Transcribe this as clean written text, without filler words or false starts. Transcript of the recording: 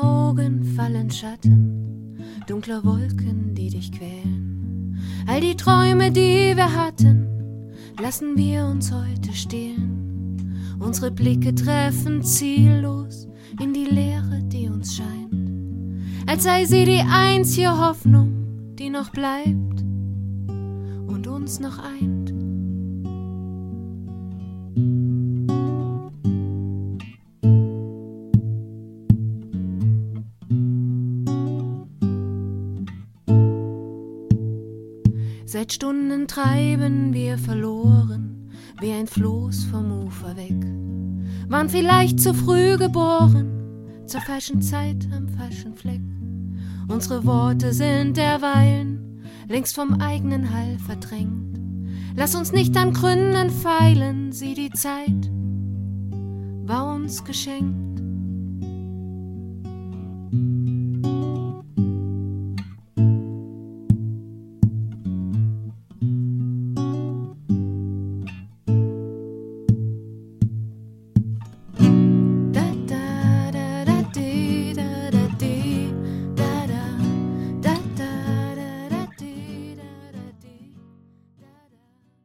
Augen fallen Schatten dunkler Wolken, die dich quälen. All die Träume, die wir hatten, lassen wir uns heute stehlen. Unsere Blicke treffen ziellos in die Leere, die uns scheint, als sei sie die einzige Hoffnung, die noch bleibt und uns noch eint. Seit Stunden treiben wir verloren, wie ein Floß vom Ufer weg. Waren vielleicht zu früh geboren, zur falschen Zeit am falschen Fleck. Unsere Worte sind derweilen längst vom eigenen Hall verdrängt. Lass uns nicht an Gründen feilen, sieh, die Zeit war uns geschenkt.